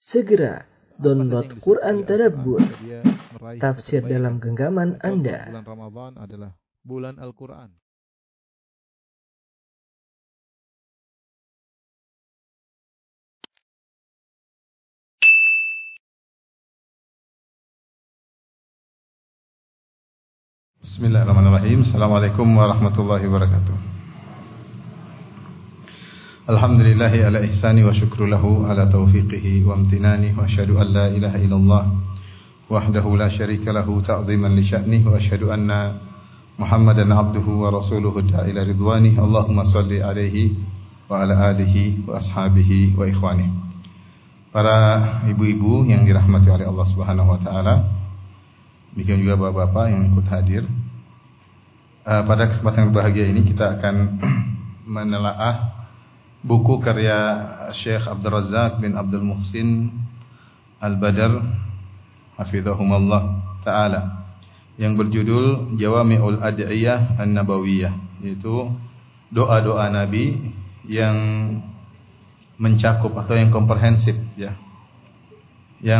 Segera download Quran Tadabbur, tafsir dalam genggaman Anda. Bulan Ramadan adalah bulan Al-Quran. Bismillahirrahmanirrahim. Assalamualaikum warahmatullahi wabarakatuh. Alhamdulillahi ala ihsani wa syukru lahu ala taufiqihi wa amtinani wa asyhadu an la ilaha illallah wahdahu la syarika lahu ta'ziman li sya'nih wa asyhadu anna Muhammadan abduhu wa rasuluhu ila ridwanih. Allahumma salli alaihi wa ala alihi wa ashabihi wa ikhwanih. Para ibu-ibu yang dirahmati oleh Allah Subhanahu wa taala, demikian juga bapak-bapak yang ikut hadir. Pada kesempatan yang berbahagia ini kita akan menelaah buku karya Syekh Abdul Razak bin Abdul Muhsin Al-Badr hafizahumullah ta'ala, yang berjudul Jawami'ul Ad'iyah An-Nabawiyah, yaitu doa-doa Nabi yang mencakup atau yang komprehensif, ya. Yang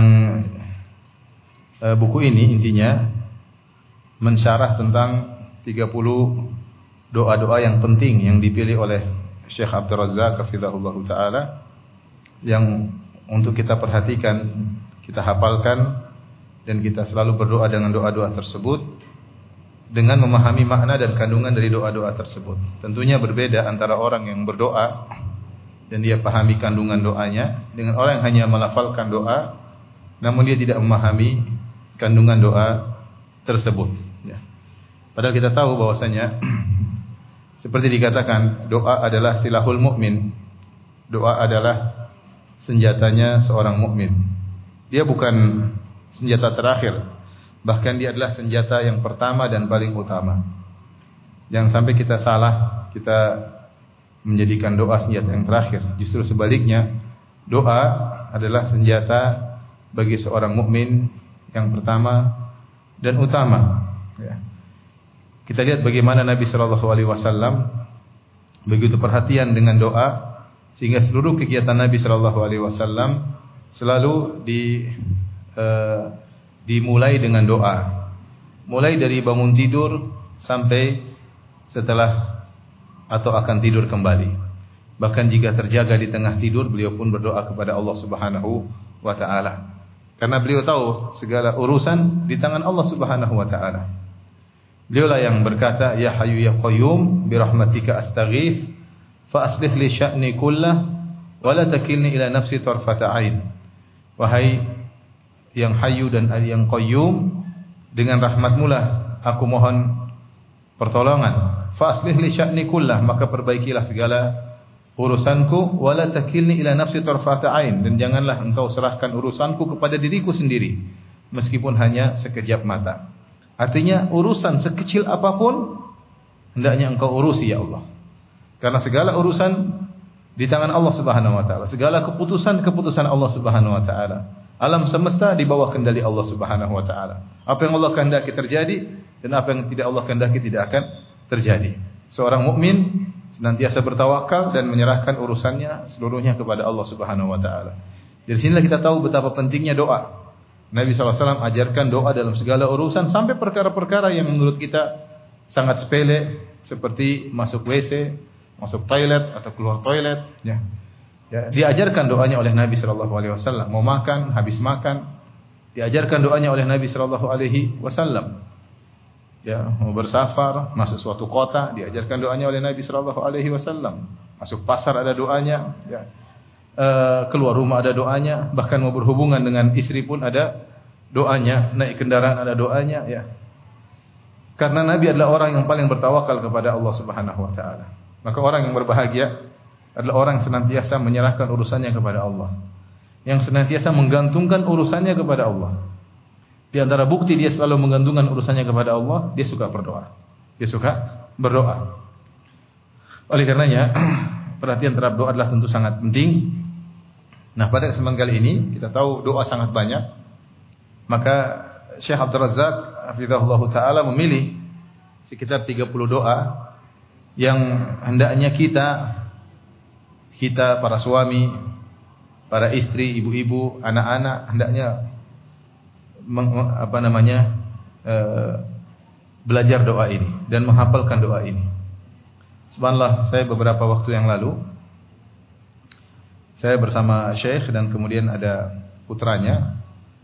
buku ini intinya mensyarah tentang 30 doa-doa yang penting yang dipilih oleh Syekh Abdul Razak hafizahullahu ta'ala, yang untuk kita perhatikan, kita hafalkan, dan kita selalu berdoa dengan doa-doa tersebut dengan memahami makna dan kandungan dari doa-doa tersebut. Tentunya berbeda antara orang yang berdoa dan dia pahami kandungan doanya dengan orang yang hanya melafalkan doa namun dia tidak memahami kandungan doa tersebut, ya. Padahal kita tahu bahwasanya seperti dikatakan, doa adalah silahul mukmin. Doa adalah senjatanya seorang mukmin. Dia bukan senjata terakhir, bahkan dia adalah senjata yang pertama dan paling utama. Jangan sampai kita salah, kita menjadikan doa senjata yang terakhir. Justru sebaliknya, doa adalah senjata bagi seorang mukmin yang pertama dan utama, ya. Kita lihat bagaimana Nabi SAW begitu perhatian dengan doa, sehingga seluruh kegiatan Nabi SAW selalu dimulai dengan doa. Mulai dari bangun tidur sampai setelah atau akan tidur kembali. Bahkan jika terjaga di tengah tidur, beliau pun berdoa kepada Allah Subhanahu wa taala. Karena beliau tahu segala urusan di tangan Allah Subhanahu wa taala. Beliaulah yang berkata, Ya Hayyu Ya Qayyum birahmatika astaghith fa aslih li sya'ni kullah wa la takilni ila nafsi tarfata ain. Wahai yang Hayyu dan yang Qayyum, dengan rahmat-Mu-lah aku mohon pertolongan. Fa aslih li sya'ni kullah, maka perbaikilah segala urusanku, wa la takilni ila nafsi tarfata ain, dan janganlah engkau serahkan urusanku kepada diriku sendiri meskipun hanya sekejap mata. Artinya urusan sekecil apapun hendaknya engkau urusi, ya Allah. Karena segala urusan di tangan Allah Subhanahu wa taala. Segala keputusan Allah Subhanahu wa taala. Alam semesta di bawah kendali Allah Subhanahu wa taala. Apa yang Allah kehendaki terjadi dan apa yang tidak Allah kehendaki tidak akan terjadi. Seorang mukmin senantiasa bertawakal dan menyerahkan urusannya seluruhnya kepada Allah Subhanahu wa taala. Dari sinilah kita tahu betapa pentingnya doa. Nabi SAW ajarkan doa dalam segala urusan, sampai perkara-perkara yang menurut kita sangat sepele, seperti masuk WC, masuk toilet atau keluar toilet, ya. Diajarkan doanya oleh Nabi SAW. Mau makan, habis makan, diajarkan doanya oleh Nabi SAW. Ya, mau bersafar, masuk suatu kota, diajarkan doanya oleh Nabi SAW. Masuk pasar ada doanya, ya. Keluar rumah ada doanya, bahkan mau berhubungan dengan istri pun ada doanya, naik kendaraan ada doanya, ya. Karena Nabi adalah orang yang paling bertawakal kepada Allah Subhanahu wa taala. Maka orang yang berbahagia adalah orang yang senantiasa menyerahkan urusannya kepada Allah, yang senantiasa menggantungkan urusannya kepada Allah. Di antara bukti dia selalu menggantungkan urusannya kepada Allah, dia suka berdoa. Dia suka berdoa. Oleh karenanya, perhatian terhadap doa adalah tentu sangat penting. Nah, pada kesempatan kali ini kita tahu doa sangat banyak. Maka Syekh Abdul Razak hafizahullahu taala memilih sekitar 30 doa yang hendaknya kita para suami, para istri, ibu-ibu, anak-anak hendaknya belajar doa ini dan menghafalkan doa ini. Subhanallah, saya beberapa waktu yang lalu saya bersama Syekh dan kemudian ada putranya.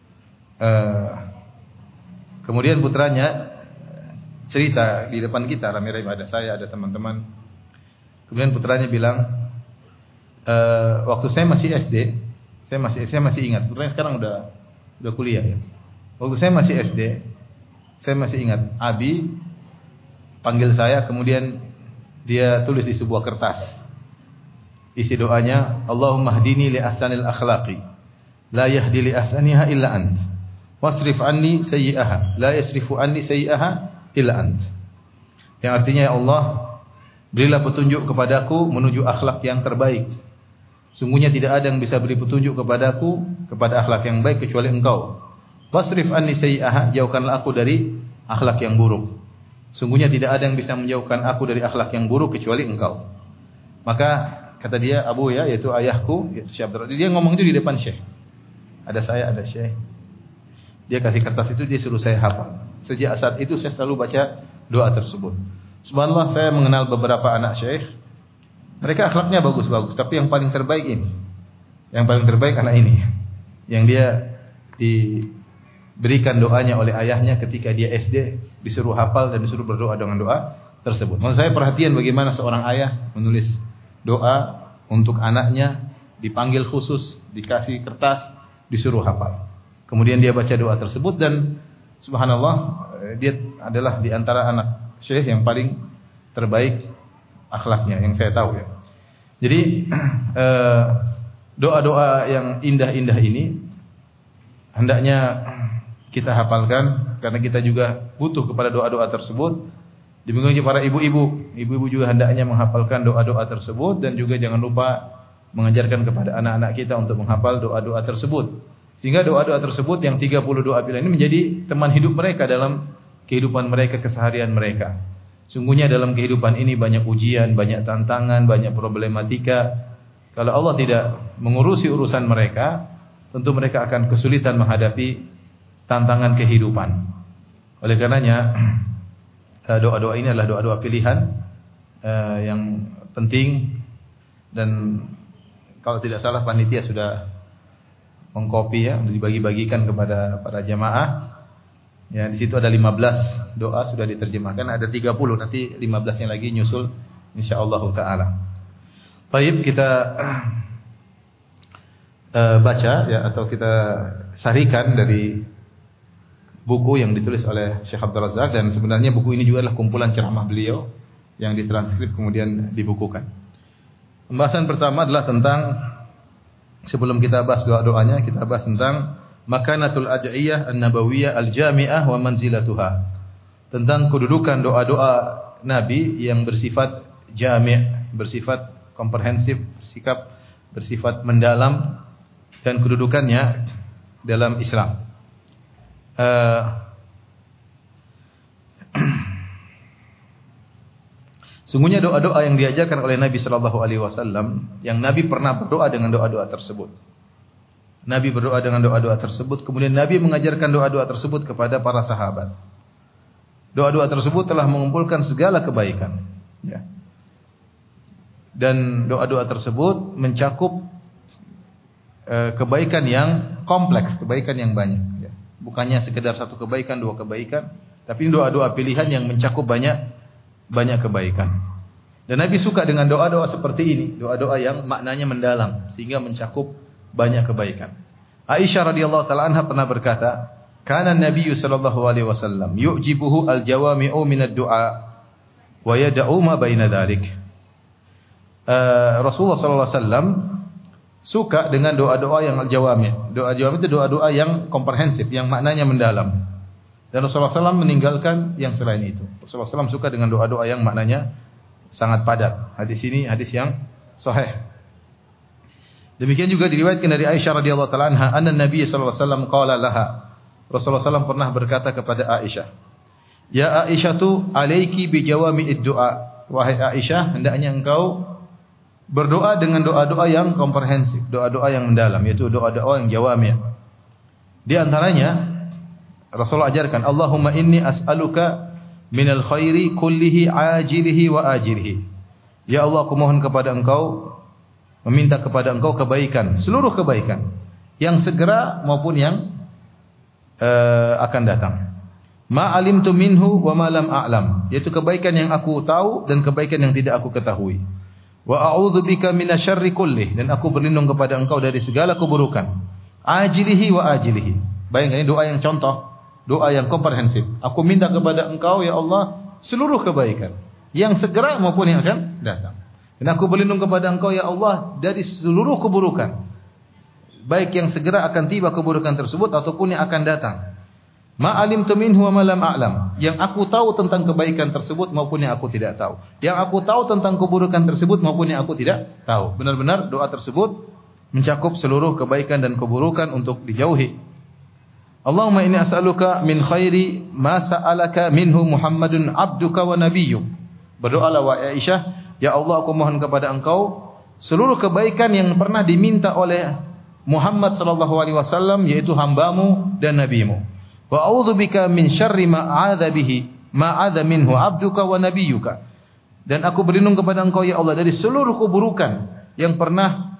Kemudian putranya cerita di depan kita, ramai-ramai, ada saya, ada teman-teman. Kemudian putranya bilang, waktu saya masih SD, saya masih ingat. Putranya sekarang udah kuliah ya. Waktu saya masih SD, saya masih ingat. Abi panggil saya, kemudian dia tulis di sebuah kertas. Isi doanya, Allahumma hdini li ahsanil akhlaqi, la yahdi li ahsaniha illa ant. Wasrif anni sayyi'aha, la yasrifu anni sayyi'aha illa ant. Yang artinya, ya Allah, berilah petunjuk kepadaku menuju akhlak yang terbaik. Sungguhnya tidak ada yang bisa beri petunjuk kepadaku kepada akhlak yang baik kecuali Engkau. Wasrif anni sayyi'aha, jauhkanlah aku dari akhlak yang buruk. Sungguhnya tidak ada yang bisa menjauhkan aku dari akhlak yang buruk kecuali Engkau. Maka kata dia, Abu ya, yaitu ayahku, yaitu Syekh Abdurrahman. Dia ngomong itu di depan Syekh. Ada saya, ada Syekh. Dia kasih kertas itu, dia suruh saya hafal. Sejak saat itu saya selalu baca doa tersebut. Subhanallah, saya mengenal beberapa anak Syekh. Mereka akhlaknya bagus-bagus, tapi yang paling terbaik ini. Yang paling terbaik anak ini. Yang dia diberikan doanya oleh ayahnya ketika dia SD, disuruh hafal dan disuruh berdoa dengan doa tersebut. Maksud saya perhatian bagaimana seorang ayah menulis doa untuk anaknya, dipanggil khusus, dikasih kertas, disuruh hafal. Kemudian dia baca doa tersebut dan subhanallah, dia adalah di antara anak Syekh yang paling terbaik akhlaknya yang saya tahu ya. Jadi doa-doa yang indah-indah ini hendaknya kita hafalkan karena kita juga butuh kepada doa-doa tersebut. Demikian juga para ibu-ibu juga hendaknya menghafalkan doa-doa tersebut dan juga jangan lupa mengajarkan kepada anak-anak kita untuk menghafal doa-doa tersebut. Sehingga doa-doa tersebut yang 30 doa pilihan ini menjadi teman hidup mereka dalam kehidupan mereka, keseharian mereka. Sungguhnya dalam kehidupan ini banyak ujian, banyak tantangan, banyak problematika. Kalau Allah tidak mengurusi urusan mereka, tentu mereka akan kesulitan menghadapi tantangan kehidupan. Oleh karenanya doa-doa ini adalah doa-doa pilihan yang penting, dan kalau tidak salah panitia sudah mengkopi ya, dibagi-bagikan kepada para jamaah. Ya, di situ ada 15 doa sudah diterjemahkan, ada 30, nanti 15-nya lagi nyusul insyaallah taala. Baik, kita baca ya, atau kita sarikan dari buku yang ditulis oleh Syekh Abdul Razak, dan sebenarnya buku ini juga adalah kumpulan ceramah beliau yang ditranskrip kemudian dibukukan. Pembahasan pertama adalah tentang, sebelum kita bahas doa-doanya, kita bahas tentang makanatul ad'iyah an-nabawiyah al-jami'ah wa manzilatuha. Tentang kedudukan doa-doa Nabi yang bersifat jami', bersifat komprehensif, bersifat mendalam, dan kedudukannya dalam Islam. Sungguhnya doa-doa yang diajarkan oleh Nabi sallallahu alaihi wasallam, yang Nabi pernah berdoa dengan doa-doa tersebut. Nabi berdoa dengan doa-doa tersebut, kemudian Nabi mengajarkan doa-doa tersebut kepada para sahabat. Doa-doa tersebut telah mengumpulkan segala kebaikan, ya. Dan doa-doa tersebut mencakup kebaikan yang kompleks, kebaikan yang banyak, ya. Bukannya sekedar satu kebaikan, dua kebaikan, tapi doa-doa pilihan yang mencakup banyak kebaikan. Dan Nabi suka dengan doa-doa seperti ini, doa-doa yang maknanya mendalam sehingga mencakup banyak kebaikan. Aisyah radhiyallahu taala anha pernah berkata, "Kana Nabi sallallahu alaihi wasallam yu'jibuhu al-jawami'u min ad-du'a wa yad'u ma baina dzalik." Rasulullah sallallahu alaihi wasallam suka dengan doa-doa yang al-jawami'. Doa-jawami' itu doa-doa yang komprehensif, yang maknanya mendalam. Dan Rasulullah SAW meninggalkan yang selain itu. Rasulullah SAW suka dengan doa-doa yang maknanya sangat padat. Hadis ini hadis yang sahih. Demikian juga diriwayatkan dari Aisyah radhiyallahu taala anha, anna Nabi sallallahu alaihi wasallam qala laha. Rasulullah SAW pernah berkata kepada Aisyah, "Ya Aisyatu, alayki bi jawami'id du'a." Wahai Aisyah, hendaknya engkau berdoa dengan doa-doa yang komprehensif, doa-doa yang mendalam, yaitu doa-doa yang jawami'. Di antaranya Rasulullah ajarkan, Allahumma inni as'aluka minal khairi kullihi ajilihi wa ajilihi. Ya Allah, aku mohon kepada Engkau, meminta kepada Engkau kebaikan, seluruh kebaikan, yang segera maupun yang akan datang. Ma alimtu minhu wa ma lam a'lam, yaitu kebaikan yang aku tahu dan kebaikan yang tidak aku ketahui. Wa a'udzubika minasyarri kullih, dan aku berlindung kepada Engkau dari segala keburukan. Ajilihi wa ajilihi. Bayangkan ini doa yang contoh, doa yang komprehensif. Aku minta kepada Engkau ya Allah seluruh kebaikan, yang segera maupun yang akan datang. Dan aku berlindung kepada Engkau ya Allah dari seluruh keburukan, baik yang segera akan tiba keburukan tersebut ataupun yang akan datang. Ma alimtu minhu wa ma lam a'lam, yang aku tahu tentang kebaikan tersebut maupun yang aku tidak tahu. Yang aku tahu tentang keburukan tersebut maupun yang aku tidak tahu. Benar-benar doa tersebut mencakup seluruh kebaikan dan keburukan untuk dijauhi. Allahumma inni as'aluka min khairi ma sa'alaka minhu Muhammadun abduka wa nabiyyuk. Berdoalah wahai Aisyah, ya Allah, aku mohon kepada Engkau seluruh kebaikan yang pernah diminta oleh Muhammad sallallahu alaihi wasallam, yaitu hambamu dan nabimu. Wa a'udzubika min syarri ma 'adza minhu abduka wa nabiyyuka. Dan aku berlindung kepada Engkau ya Allah dari seluruh keburukan yang pernah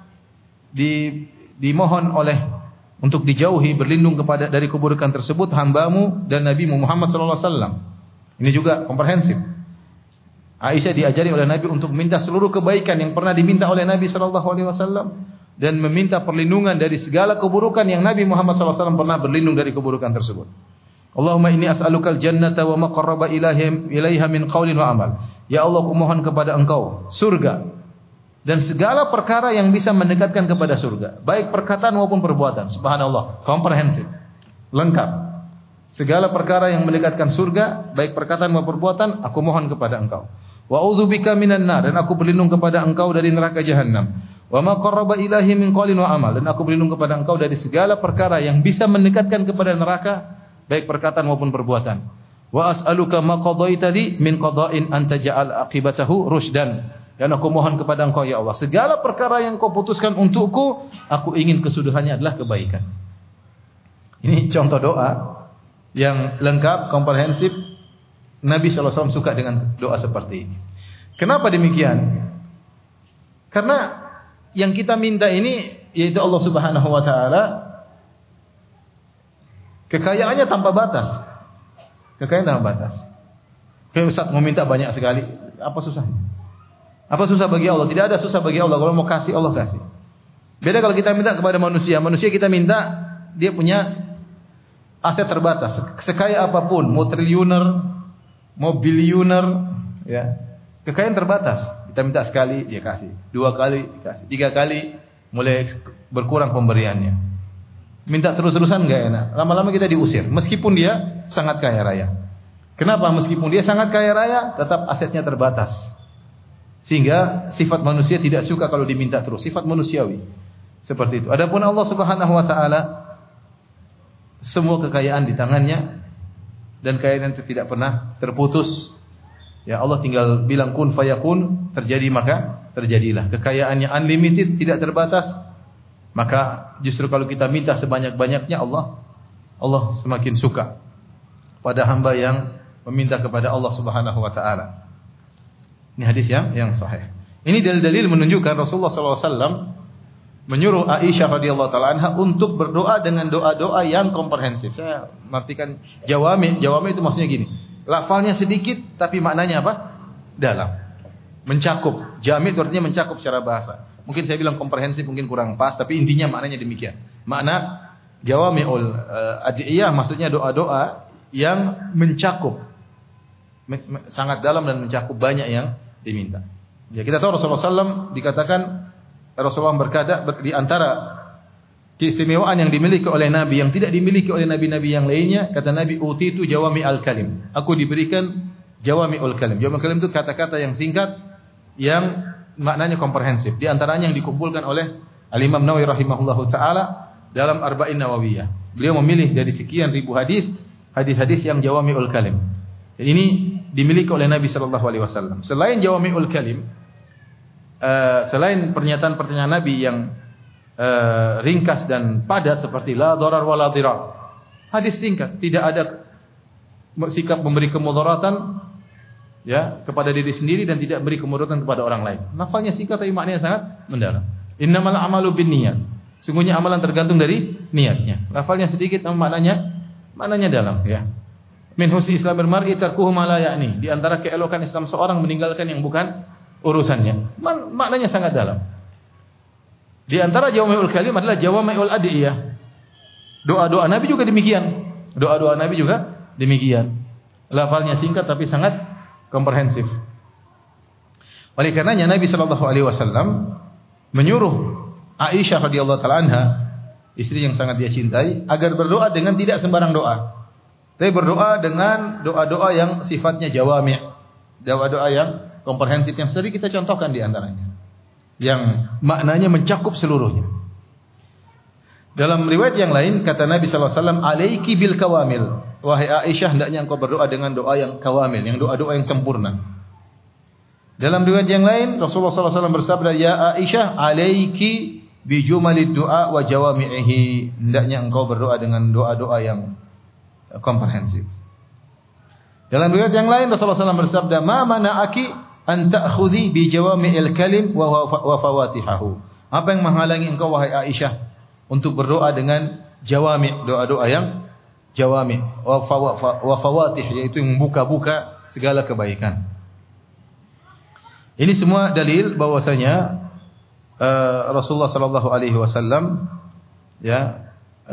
dimohon oleh untuk dijauhi, berlindung kepada dari keburukan tersebut hambamu dan nabimu Muhammad sallallahu alaihi wasallam. Ini juga komprehensif. Aisyah diajari oleh Nabi untuk minta seluruh kebaikan yang pernah diminta oleh Nabi sallallahu alaihi wasallam dan meminta perlindungan dari segala keburukan yang Nabi Muhammad sallallahu alaihi wasallam pernah berlindung dari keburukan tersebut. Allahumma inni as'alukal jannata wa ma qarraba ilaiha min qaulin wa amal. Ya Allah, aku mohon kepada Engkau surga dan segala perkara yang bisa mendekatkan kepada surga, baik perkataan maupun perbuatan. Subhanallah, komprehensif, lengkap. Segala perkara yang mendekatkan surga, baik perkataan maupun perbuatan, aku mohon kepada Engkau. Wa a'udzubika minan nar, dan aku berlindung kepada Engkau dari neraka jahanam. Wa ma qarraba ilaihi min qaulin wa amal, dan aku berlindung kepada Engkau dari segala perkara yang bisa mendekatkan kepada neraka, baik perkataan maupun perbuatan. Wa as'aluka ma qadaita li min qada'in an taj'al aqibatahu rusydan. Dan aku mohon kepada Engkau ya Allah, segala perkara yang Kau putuskan untukku, aku ingin kesudahannya adalah kebaikan. Ini contoh doa yang lengkap, komprehensif. Nabi SAW suka dengan doa seperti ini. Kenapa demikian? Karena yang kita minta ini, yaitu Allah Subhanahu wa Ta'ala, kekayaannya tanpa batas. Kekayaan tanpa batas. Kayak Ustaz mau minta banyak sekali, apa susahnya? Apa susah bagi Allah? Tidak ada susah bagi Allah. Kalau mau kasih, Allah kasih. Beda kalau kita minta kepada manusia. Manusia kita minta, dia punya aset terbatas. Sekaya apapun, mau triliuner, mau biliuner, ya, kekayaan terbatas. Kita minta sekali, dia kasih. 2 kali, dikasih. 3 kali, mulai berkurang pemberiannya. Minta terus-terusan enggak enak. Lama-lama kita diusir. Meskipun dia sangat kaya raya. Kenapa? Meskipun dia sangat kaya raya, tetap asetnya terbatas. Sehingga sifat manusia tidak suka kalau diminta terus. Sifat manusiawi. Seperti itu. Adapun Allah Subhanahu wa Ta'ala, semua kekayaan di tangannya, dan kekayaan itu tidak pernah terputus. Ya, Allah tinggal bilang kun fayakun, terjadi maka terjadilah. Kekayaannya unlimited, tidak terbatas. Maka justru kalau kita minta sebanyak-banyaknya, Allah semakin suka pada hamba yang meminta kepada Allah Subhanahu wa Ta'ala. Ini hadis yang sahih. Ini dalil-dalil menunjukkan Rasulullah SAW menyuruh Aisyah radhiyallahu taala anha untuk berdoa dengan doa-doa yang komprehensif. Saya mengartikan jawami itu maksudnya gini. Lafalnya sedikit tapi maknanya apa? Dalam. Mencakup. Jami itu artinya mencakup secara bahasa. Mungkin saya bilang komprehensif mungkin kurang pas, tapi intinya maknanya demikian. Makna jawami'ul ad'iyah maksudnya doa-doa yang mencakup sangat dalam dan mencakup banyak yang diminta. Ya, kita tahu Rasulullah SAW dikatakan, Rasulullah berkata di antara keistimewaan yang dimiliki oleh Nabi yang tidak dimiliki oleh nabi-nabi yang lainnya, kata Nabi, utitu jawami al-kalim. Aku diberikan jawami al-kalim. Jawami al-kalim itu kata-kata yang singkat yang maknanya komprehensif. Di antaranya yang dikumpulkan oleh Al-Imam Nawawi rahimahullahu taala dalam Arba'in Nawawiyah. Beliau memilih dari sekian ribu hadis-hadis yang jawami al-kalim. Dan ini dimiliki oleh Nabi sallallahu alaihi wasallam. Selain jawami al-kalim, selain pernyataan-pernyataan Nabi yang ringkas dan padat seperti la dharar wa la dhirar. Hadis singkat, tidak ada sikap memberi kemudaratan ya kepada diri sendiri dan tidak beri kemudaratan kepada orang lain. Lafalnya singkat tapi maknanya sangat mendalam. Innamal a'malu binniyat. Sungguhnya amalan tergantung dari niatnya. Lafalnya sedikit namun maknanya dalam ya. Min husni islamil mar'i tarkuhu ma la ya'ni. Di antara keelokan Islam seorang meninggalkan yang bukan urusannya. Maknanya sangat dalam. Di antara jawami'ul kalim adalah jawami'ul adiyah. Doa-doa Nabi juga demikian. Doa-doa Nabi juga demikian. Lafalnya singkat tapi sangat komprehensif. Oleh karenanya Nabi sallallahu alaihi wasallam menyuruh Aisyah radhiyallahu taala anha, istri yang sangat dia cintai, agar berdoa dengan tidak sembarang doa. Tapi berdoa dengan doa-doa yang sifatnya jawami'. Doa-doa yang komprehensif yang sering kita contohkan di antaranya. Yang maknanya mencakup seluruhnya. Dalam riwayat yang lain kata Nabi sallallahu alaihi wasallam, "Alaiki bil kawamil." Wahai Aisyah, hendaknya engkau berdoa dengan doa yang kawamil, yang doa-doa yang sempurna. Dalam riwayat yang lain Rasulullah sallallahu alaihi wasallam bersabda, "Ya Aisyah, alaiki bi jumalid du'a wa jawami'ihi." Hendaknya engkau berdoa dengan doa-doa yang komprehensif. Dalam riwayat yang lain Rasulullah SAW bersabda, "Ma mana'aki an ta'khudhi bi jawami'il kalim wa fawatihahu." Apa yang menghalangi engkau wahai Aisyah untuk berdoa dengan jawami', doa-doa yang jawami' wa fawatih, yaitu yang membuka-buka segala kebaikan. Ini semua dalil bahwasanya Rasulullah sallallahu alaihi wasallam ya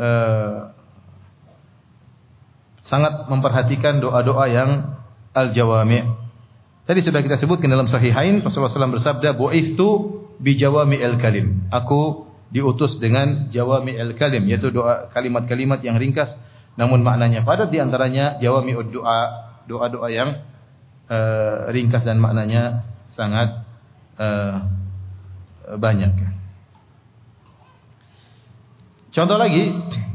sangat memperhatikan doa-doa yang al-jawami'. Tadi sudah kita sebutkan dalam sahihain Rasulullah SAW bersabda, "Bu'ithu bi jawami'il kalim." Aku diutus dengan jawami'il kalim, yaitu doa kalimat-kalimat yang ringkas namun maknanya padat, di antaranya jawami'ud du'a, doa-doa yang ringkas dan maknanya sangat banyak. Contoh lagi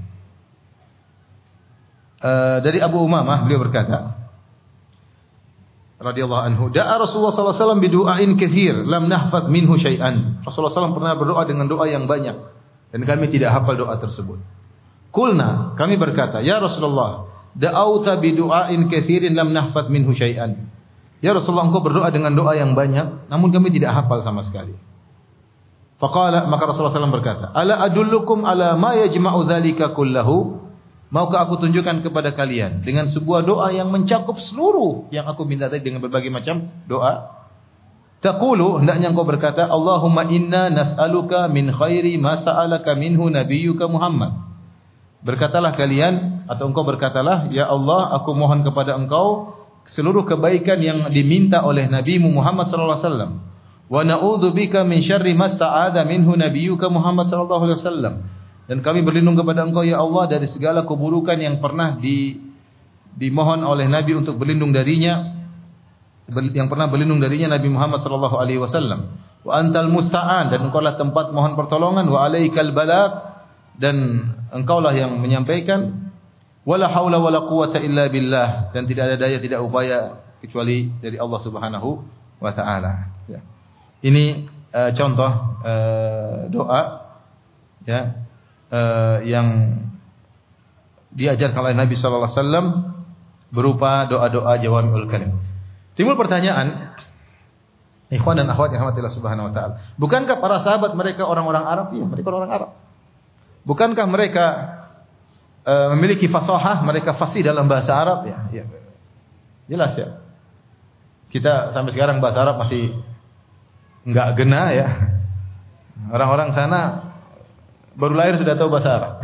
dari Abu Umamah, beliau berkata radhiyallahu anhu, da'a Rasulullah sallallahu alaihi wasallam bidu'ain katsir lam nahfaz minhu syai'an. Rasulullah SAW pernah berdoa dengan doa yang banyak dan kami tidak hafal doa tersebut. Kulna, kami berkata, "Ya Rasulullah, da'auta bidu'ain katsirin lam nahfaz minhu syai'an." Ya Rasulullah, engkau berdoa dengan doa yang banyak namun kami tidak hafal sama sekali. Faqala, maka Rasulullah SAW berkata, "Ala adullukum ala ma yajma'u dzalika kullahu?" Maukah aku tunjukkan kepada kalian dengan sebuah doa yang mencakup seluruh yang aku minta tadi dengan berbagai macam doa? Taqulu, hendaknya engkau berkata, "Allahumma inna nas'aluka min khairi ma sa'alaka minhu nabiyyuka Muhammad." Berkatalah kalian atau engkau berkatalah, "Ya Allah, aku mohon kepada engkau seluruh kebaikan yang diminta oleh Nabi-Mu Muhammad sallallahu alaihi wasallam. Wa na'udzubika min syarri ma sta'adha minhu nabiyyuka Muhammad sallallahu alaihi wasallam." Dan kami berlindung kepada engkau ya Allah dari segala keburukan yang pernah dimohon oleh Nabi untuk berlindung darinya, yang pernah berlindung darinya Nabi Muhammad sallallahu alaihi wasallam. Wa antal musta'an, dan engkaulah tempat mohon pertolongan. Wa alaikal balagh, dan engkaulah yang menyampaikan. Wala haula wala quwwata illa billah, dan tidak ada daya tidak upaya kecuali dari Allah Subhanahu wa taala. Ya. Ini contoh doa ya yang diajarkan oleh Nabi sallallahu alaihi wasallam berupa doa-doa jawami'ul kalim. Timbul pertanyaan, ikhwan dan akhwat yang rahmatillah subhanahu wa taala, bukankah para sahabat mereka orang-orang Arab? Iya, mereka orang Arab. Bukankah mereka memiliki fasahah, mereka fasih dalam bahasa Arab? Ya, ya. Jelas ya. Kita sampai sekarang bahasa Arab masih enggak gena ya. Orang-orang sana baru lahir sudah tahu bahasa Arab.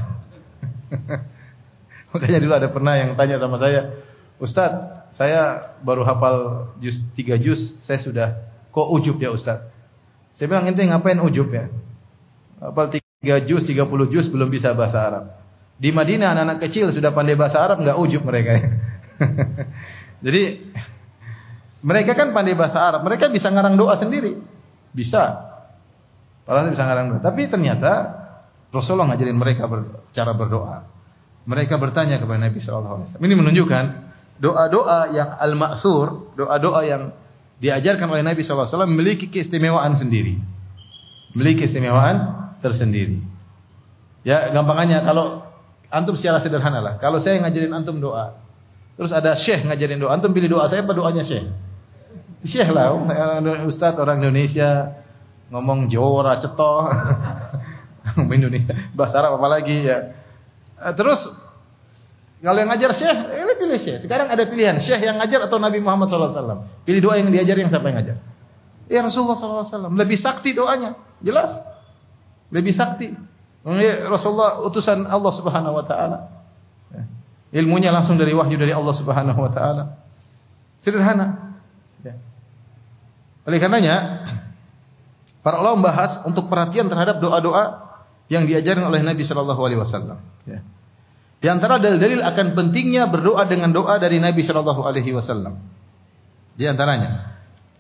Makanya dulu ada pernah yang tanya sama saya, "Ustaz, saya baru hafal 3 juz, saya sudah kok ujub ya Ustaz?" Saya bilang, "Ente ngapain ujub ya? Hafal 3 juz, 30 juz belum bisa bahasa Arab. Di Madinah anak-anak kecil sudah pandai bahasa Arab, enggak ujub mereka." Jadi mereka kan pandai bahasa Arab, mereka bisa ngarang doa sendiri. Bisa. Padahal bisa ngarang doa. Tapi ternyata Rasulullah ngajarin mereka cara berdoa. Mereka bertanya kepada Nabi sallallahu alaihi wasallam. Ini menunjukkan doa-doa yang al-ma'tsur, doa-doa yang diajarkan oleh Nabi sallallahu alaihi wasallam memiliki keistimewaan sendiri. Memiliki keistimewaan tersendiri. Ya, gampangannya kalau antum secara sederhana lah. Kalau saya ngajarin antum doa, terus ada syekh ngajarin doa, antum pilih doa saya apa doanya syekh? Syekh lah, ustaz orang Indonesia ngomong Jora cetoh. Indonesia, bahasa Arab apalagi ya. Terus kalau yang ngajar syekh, pilih syekh. Sekarang ada pilihan, syekh yang ngajar atau Nabi Muhammad SAW. Pilih doa yang diajar, yang siapa yang ngajar? Ya Rasulullah SAW. Lebih sakti doanya, jelas. Lebih sakti. Rasulullah utusan Allah Subhanahu Wa Taala. Ilmunya langsung dari wahyu dari Allah Subhanahu Wa Taala. Sederhana. Oleh karenanya, para ulama membahas untuk perhatian terhadap doa-doa yang diajarkan oleh Nabi Shallallahu Alaihi Wasallam. Di antara dalil-dalil akan pentingnya berdoa dengan doa dari Nabi Shallallahu Alaihi Wasallam. Di antaranya,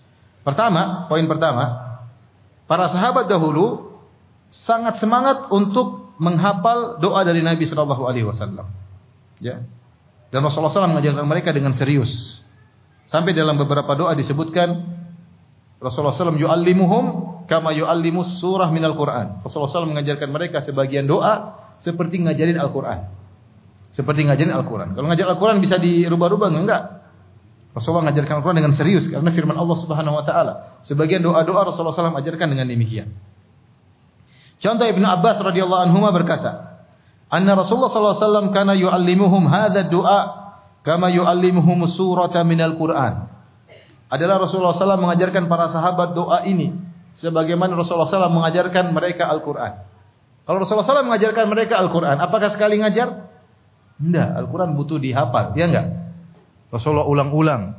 poin pertama, para sahabat dahulu sangat semangat untuk menghafal doa dari Nabi Shallallahu Alaihi Wasallam. Ya, dan Rasulullah SAW mengajarkan mereka dengan serius. Sampai dalam beberapa doa disebutkan Rasulullah SAW yu'allimuhum kama yu'allimus surah minal Qur'an. Rasulullah SAW mengajarkan mereka sebagian doa seperti ngajarin Al-Quran. Seperti ngajarin Al-Quran. Kalau ngajar Al-Quran bisa dirubah-rubah, enggak. Rasulullah mengajarkan Al-Quran dengan serius karena firman Allah Subhanahu Wa Taala. Sebagian doa-doa Rasulullah SAW ajarkan dengan demikian. Contoh Ibnu Abbas radhiyallahu anhu berkata, "Anna Rasulullah sallallahu alaihi wasallam kana yu'allimuhum hadha du'a kama yu'allimuhum surata minal Qur'an." Adalah Rasulullah SAW mengajarkan para sahabat doa ini sebagaimana Rasulullah SAW mengajarkan mereka Al-Quran. Kalau Rasulullah SAW mengajarkan mereka Al-Quran, apakah sekali ngajar? Tidak, Al-Quran butuh dihafal, ya enggak? Rasulullah ulang-ulang,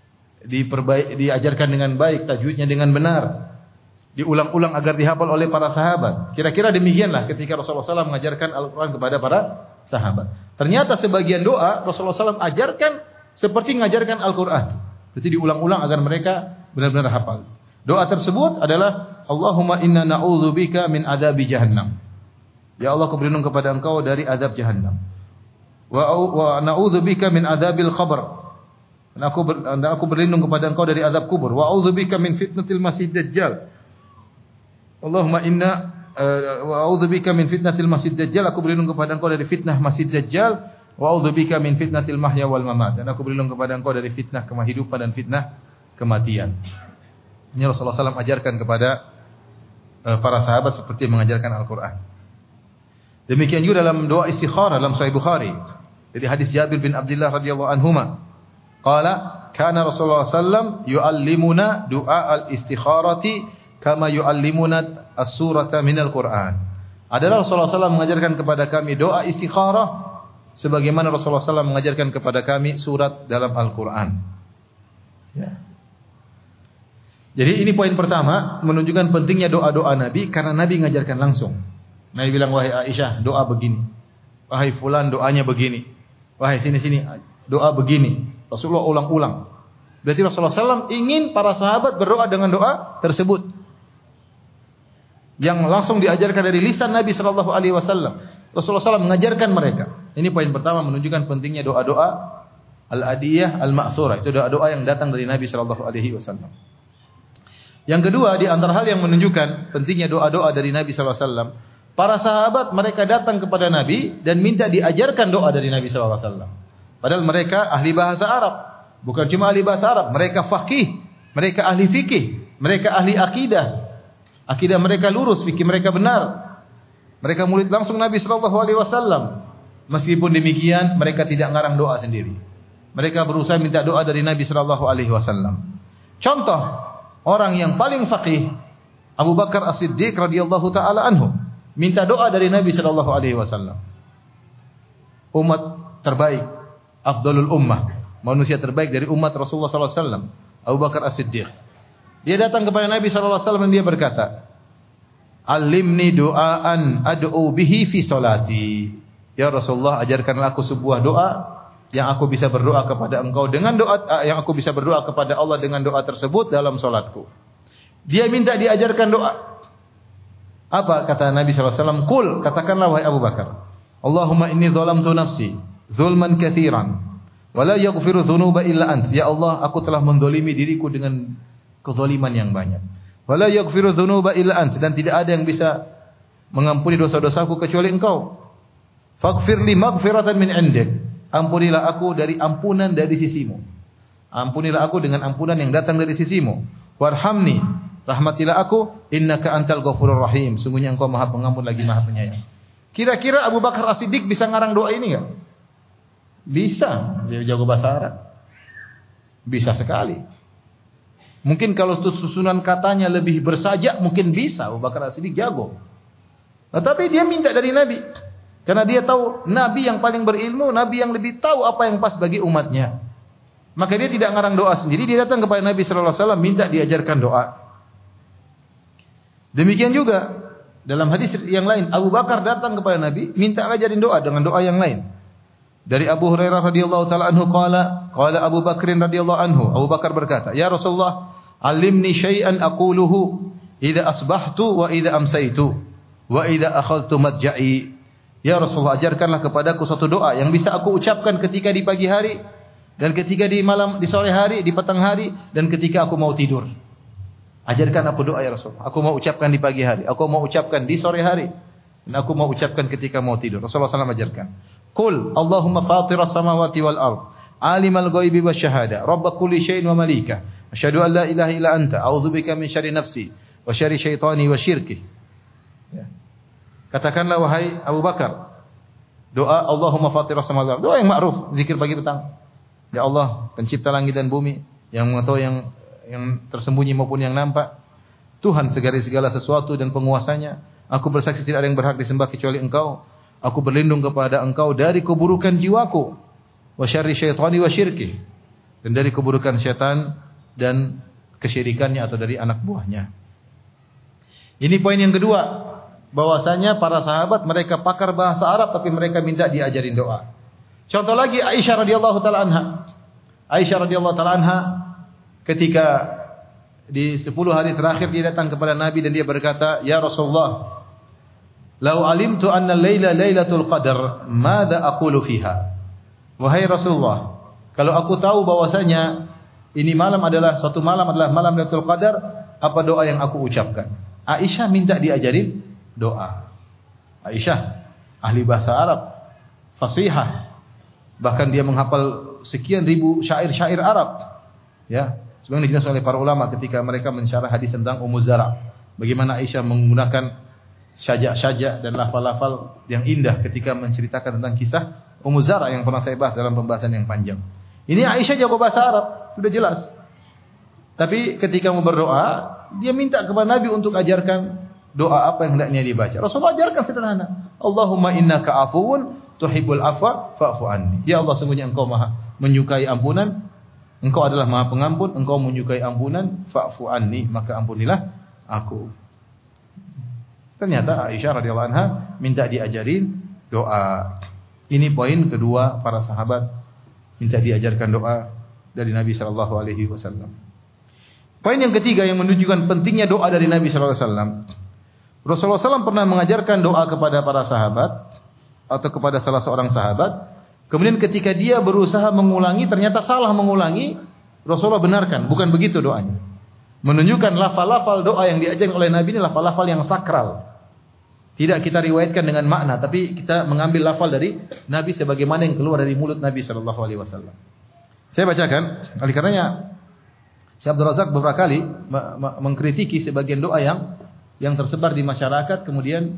diajarkan dengan baik, tajwidnya dengan benar, diulang-ulang agar dihafal oleh para sahabat. Kira-kira demikianlah ketika Rasulullah SAW mengajarkan Al-Quran kepada para sahabat. Ternyata sebagian doa Rasulullah SAW ajarkan seperti mengajarkan Al-Quran. Berarti diulang-ulang agar mereka benar-benar hafal. Doa tersebut adalah Allahumma inna na'udzubika min adzabi jahannam. Ya Allah, aku berlindung kepada Engkau dari azab jahannam. Wa na'udzubika min adzabil qabr. Dan aku berlindung kepada Engkau dari azab kubur. Wa a'udzubika min fitnatil masih dajjal. Allahumma inna wa a'udzubika min fitnatil masih dajjal. Aku berlindung kepada Engkau dari fitnah masih dajjal. Wa a'udzubika min fitnatil mahya wal mamat. Dan aku berlindung kepada Engkau dari fitnah kehidupan dan fitnah kematian. Ini Rasulullah SAW ajarkan kepada para sahabat seperti mengajarkan Al-Quran. Demikian juga dalam doa istikharah dalam Sahih Bukhari. Jadi hadis Jabir bin Abdullah radhiyallahu anhuma, qala kana Rasulullah sallam yuallimuna du'a al-istikharati kama yuallimuna as-surata minal Qur'an. Adalah Rasulullah SAW mengajarkan kepada kami doa istikharah sebagaimana Rasulullah SAW mengajarkan kepada kami surat dalam Al-Quran. Ya. Jadi ini poin pertama, menunjukkan pentingnya doa-doa Nabi karena Nabi mengajarkan langsung. Nabi bilang, wahai Aisyah, doa begini. Wahai fulan, doanya begini. Wahai sini-sini, doa begini. Rasulullah ulang-ulang. Berarti Rasulullah SAW ingin para sahabat berdoa dengan doa tersebut. Yang langsung diajarkan dari lisan Nabi SAW. Rasulullah SAW mengajarkan mereka. Ini poin pertama, menunjukkan pentingnya doa-doa al-adiyah al-ma'thurah. Itu doa-doa yang datang dari Nabi SAW. Yang kedua, di antara hal yang menunjukkan pentingnya doa-doa dari Nabi SAW. Para sahabat mereka datang kepada Nabi dan minta diajarkan doa dari Nabi SAW. Padahal mereka ahli bahasa Arab. Bukan cuma ahli bahasa Arab, mereka faqih, mereka ahli fikih, mereka ahli akidah. Akidah mereka lurus, fikih mereka benar. Mereka murid langsung Nabi SAW. Meskipun demikian, mereka tidak ngarang doa sendiri. Mereka berusaha minta doa dari Nabi SAW. Contoh, orang yang paling faqih, Abu Bakar As-Siddiq radhiyallahu taala anhu, minta doa dari Nabi SAW. Umat terbaik, afdalul ummah, manusia terbaik dari umat Rasulullah SAW, Abu Bakar As-Siddiq. Dia datang kepada Nabi SAW dan dia berkata, "Alimni doaan ad'u bihi fi salati." Ya Rasulullah, ajarkanlah aku sebuah doa yang aku bisa berdoa kepada Engkau dengan doa yang aku bisa berdoa kepada Allah dengan doa tersebut dalam salatku. Dia minta diajarkan doa. Apa kata Nabi SAW? Qul, katakanlah wahai Abu Bakar, Allahumma inni zalamtu nafsi zulman katsiran wa la yaghfiru dzunuba illa ant. Ya Allah, aku telah menzalimi diriku dengan kezaliman yang banyak. Wala yaghfiru dzunuba illa ant, dan tidak ada yang bisa mengampuni dosa-dosaku kecuali Engkau. Faghfir li maghfiratan min indik. Ampunilah aku dari ampunan dari sisimu. Ampunilah aku dengan ampunan yang datang dari sisimu. Warhamni, rahmatilah aku, innaka antal ghafurur rahim. Sungguhnya Engkau Maha Pengampun lagi Maha Penyayang. Kira-kira Abu Bakar As-Siddiq bisa ngarang doa ini enggak? Bisa. Dia jago bahasa Arab. Bisa sekali. Mungkin kalau susunan katanya lebih bersajak, mungkin bisa. Abu Bakar As-Siddiq jago. Nah, tapi dia minta dari Nabi. Karena dia tahu Nabi yang paling berilmu, Nabi yang lebih tahu apa yang pas bagi umatnya. Maka dia tidak ngarang doa sendiri, dia datang kepada Nabi sallallahu alaihi wasallam minta diajarkan doa. Demikian juga dalam hadis yang lain, Abu Bakar datang kepada Nabi minta ajarin doa dengan doa yang lain. Dari Abu Hurairah radhiyallahu taala anhu qala Abu Bakrin radhiyallahu anhu, Abu Bakar berkata, "Ya Rasulullah, alimni syai'an aquluhu idza asbahtu wa idza amsaitu wa idza akhadhtu madja'i." Ya Rasulullah, ajarkanlah kepadaku suatu doa yang bisa aku ucapkan ketika di pagi hari dan ketika di malam, di sore hari, di petang hari, dan ketika aku mau tidur. Ajarkan aku doa ya Rasulullah. Aku mau ucapkan di pagi hari, aku mau ucapkan di sore hari, dan aku mau ucapkan ketika mau tidur. Rasulullah SAW ajarkan. Qul Allahumma fatiras samawati wal ard, alimal ghaibi wasyahada, rabb kulli syai'in wa malika, asyhadu an la ilaha illa anta, a'udzubika min syarri nafsi wa syarri syaitani wa syirki. Ya. Katakanlah wahai Abu Bakar, doa Allahumma fatiras samawati wal ard, doa yang ma'ruf, zikir pagi petang. Ya Allah, pencipta langit dan bumi, yang mengetahui yang tersembunyi maupun yang nampak, Tuhan segala sesuatu dan penguasanya. Aku bersaksi tidak ada yang berhak disembah kecuali Engkau. Aku berlindung kepada Engkau dari keburukan jiwaku, wa syarri syaitani wa syirki, dan dari keburukan syaitan dan kesyirikannya atau dari anak buahnya. Ini poin yang kedua, bahwasanya para sahabat mereka pakar bahasa Arab tapi mereka minta diajarin doa. Contoh lagi Aisyah radhiyallahu taala anha. Aisyah radhiyallahu taala anha ketika di 10 hari terakhir dia datang kepada Nabi dan dia berkata, "Ya Rasulullah, lau alimtu anna al-laila lailatul qadar, madza aqulu fiha?" Wahai Rasulullah, kalau aku tahu bahwasanya ini suatu malam adalah malam Lailatul Qadar, apa doa yang aku ucapkan? Aisyah minta diajarin doa. Aisyah ahli bahasa Arab, fasihah. Bahkan dia menghafal sekian ribu syair-syair Arab. Ya, sebagaimana dijelaskan oleh para ulama ketika mereka mensyarah hadis tentang Ummu Zara. Bagaimana Aisyah menggunakan syajak-syajak dan lafal-lafal yang indah ketika menceritakan tentang kisah Ummu Zara yang pernah saya bahas dalam pembahasan yang panjang. Ini Aisyah jago bahasa Arab, sudah jelas. Tapi ketika mau berdoa, dia minta kepada Nabi untuk ajarkan doa apa yang hendaknya dibaca. Rasulullah ajarkan sederhana. Allahumma innaka afuwun tuhibbul afwa fa'fu anni. Ya Allah, sungguhnya Engkau Maha menyukai ampunan. Engkau adalah Maha Pengampun, Engkau menyukai ampunan, fa'fu anni, maka ampunilah aku. Ternyata Aisyah radhiyallahu anha minta diajarin doa. Ini poin kedua, para sahabat minta diajarkan doa dari Nabi sallallahu alaihi wasallam. Poin yang ketiga yang menunjukkan pentingnya doa dari Nabi sallallahu alaihi wasallam. Rasulullah SAW pernah mengajarkan doa kepada para sahabat atau kepada salah seorang sahabat. Kemudian ketika dia berusaha mengulangi, ternyata salah mengulangi, Rasulullah benarkan, bukan begitu doanya. Menunjukkan lafal-lafal doa yang diajarkan oleh Nabi ini lafal-lafal yang sakral. Tidak kita riwayatkan dengan makna, tapi kita mengambil lafal dari Nabi sebagaimana yang keluar dari mulut Nabi sallallahu alaihi wasallam. Saya bacakan, oleh karenanya Syekh Abdul Razak beberapa kali mengkritiki sebagian doa yang tersebar di masyarakat, kemudian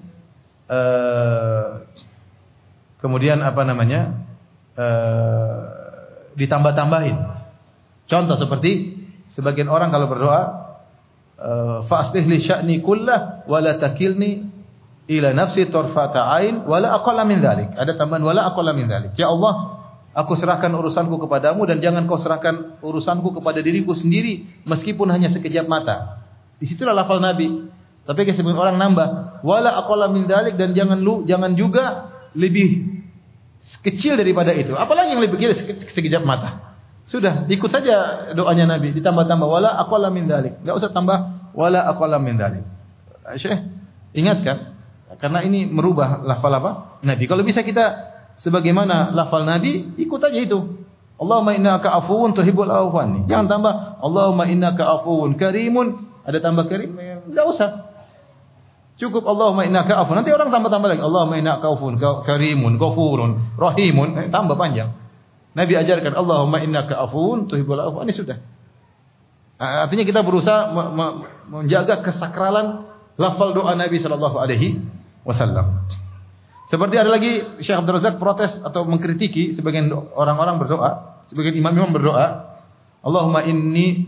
ditambah-tambahin. Contoh seperti sebagian orang kalau berdoa, fa aslih li sya'ni kullah wa la takilni ila nafsi tarfata ain wa la aqalla min dzalik. Ada tambahan wa la aqalla min dzalik. Ya Allah, aku serahkan urusanku kepadamu dan jangan kau serahkan urusanku kepada diriku sendiri meskipun hanya sekejap mata. Di situlah lafal Nabi. Tapi sebagian orang nambah wala aqalla min dzalik, dan jangan juga lebih kecil daripada itu. Apalagi yang lebih kecil sekejap mata. Sudah, ikut saja doanya Nabi, ditambah-tambah wala aqalla min dzalik. Enggak usah tambah wala aqalla min dzalik. Syekh, ingatkan karena ini merubah lafal apa? Nabi. Kalau bisa kita sebagaimana lafal Nabi, ikut aja itu. Allahumma innaka afuwun tuhibbul afwa. Jangan tambah Allahumma innaka afuwun karimun. Ada tambah karim? Enggak usah. Cukup Allahumma innaka afuwun. Nanti orang tambah-tambah lagi. Allahumma innaka afuwun karimun, ghafurun, rahimun. Tambah panjang. Nabi ajarkan Allahumma innaka afuwun tuhibbul afwa. Ini sudah. Artinya kita berusaha menjaga kesakralan lafal doa Nabi sallallahu alaihi wasallam. Seperti ada lagi Syekh Abdul Razak protes atau mengkritiki sebagian orang-orang berdoa, sebagian imam-imam berdoa, Allahumma inni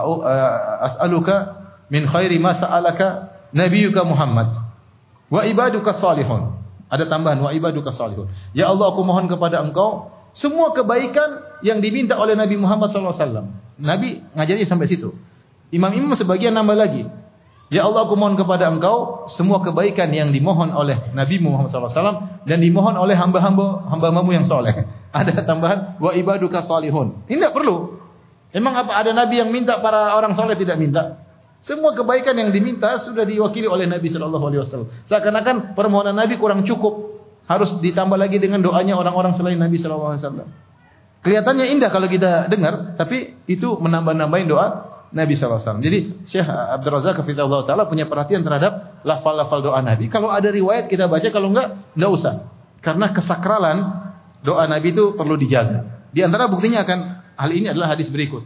as'aluka min khairi ma sa'alaka nabiyyuka Muhammad wa ibaduka salihun. Ada tambahan wa ibaduka salihun. Ya Allah, aku mohon kepada Engkau semua kebaikan yang diminta oleh Nabi Muhammad sallallahu alaihi wasallam. Nabi ngajarnya sampai situ. Imam-imam sebagian nambah lagi. Ya Allah, aku mohon kepada Engkau semua kebaikan yang dimohon oleh Nabi Muhammad SAW dan dimohon oleh hamba-hambamu yang soleh. Ada tambahan wa ibaduka salihun. Ini tidak perlu. Emang apa ada Nabi yang minta para orang soleh tidak minta? Semua kebaikan yang diminta sudah diwakili oleh Nabi SAW. Seakan-akan permohonan Nabi kurang cukup. Harus ditambah lagi dengan doanya orang-orang selain Nabi SAW. Kelihatannya indah kalau kita dengar, tapi itu menambah-nambahin doa Nabi SAW. Jadi Syekh Abdul Razak hafizahullah ta'ala punya perhatian terhadap lafal-lafal doa Nabi. Kalau ada riwayat kita baca, kalau enggak usah. Karena kesakralan doa Nabi itu perlu dijaga. Di antara buktinya akan hal ini adalah hadis berikut.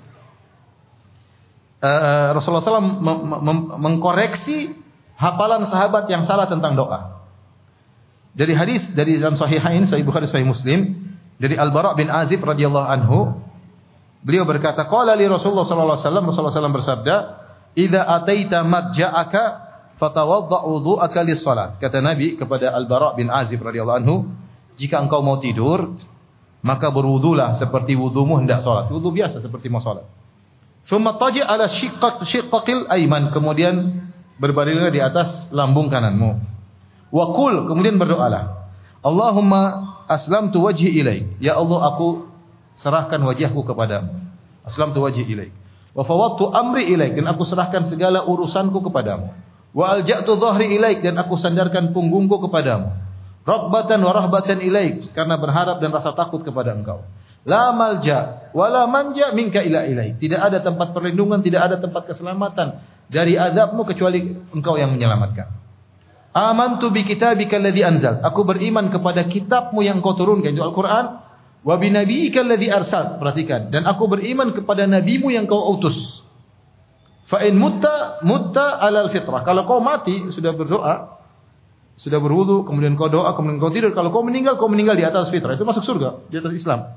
Rasulullah SAW mengkoreksi hafalan sahabat yang salah tentang doa. Dari hadis dari dalam Sahihain, Sahih Bukhari, Sahih Muslim, dari Al-Bara' bin Azib radhiyallahu anhu, beliau berkata, qala li Rasulullah sallallahu alaihi wasallam, Rasulullah SAW bersabda, "Idza ataita madja'aka fatawadda' wudhu'aka lis-shalat." Kata Nabi kepada Al-Bara' bin Azib radhiyallahu anhu, jika engkau mau tidur, maka berwudulah seperti wudumu hendak salat. Wudu biasa seperti mau salat. Tsumma taji' ala shiqqaqil ayman, kemudian berbaringlah di atas lambung kananmu. Wa qul, kemudian berdoalah. Allahumma aslamtu wajhi ilaik. Ya Allah, aku serahkan wajahku kepadamu. Aslamtu wajhi ilaik. Wa fawwadtu amri ilaik, dan aku serahkan segala urusanku kepadamu. Wa alja'tu dhahri ilaik, dan aku sandarkan punggungku kepadamu. Raghbatan wa rahbatan ilaik, karena berharap dan rasa takut kepada Engkau. La malja wa la manja minka ila ilaik. Tidak ada tempat perlindungan, tidak ada tempat keselamatan dari azabmu kecuali Engkau yang menyelamatkan. Amantu bi kitabika alladhi anzal. Aku beriman kepada kitabmu yang Kau turunkan, itu Al-Qur'an. Wa bi nabiyyika alladhi arsal. Perhatikan, dan aku beriman kepada nabimu yang Kau utus. Fa in mutta alal fitrah. Kalau kau mati sudah berdoa, sudah berwudu, kemudian kau doa, kemudian kau tidur, kalau kau meninggal di atas fitrah. Itu masuk surga, di atas Islam.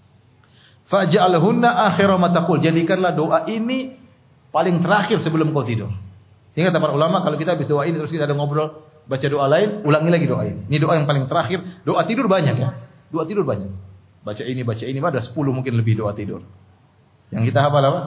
Faj'alhunna akhira ma taqul. Jadikanlah doa ini paling terakhir sebelum kau tidur. Sehingga kata para ulama, kalau kita habis doa ini terus kita ada ngobrol, baca doa lain, ulangi lagi doa ini. Ini doa yang paling terakhir. Doa tidur banyak ya. Doa tidur banyak. Baca ini, ada 10 mungkin lebih doa tidur. Yang kita hafal apa?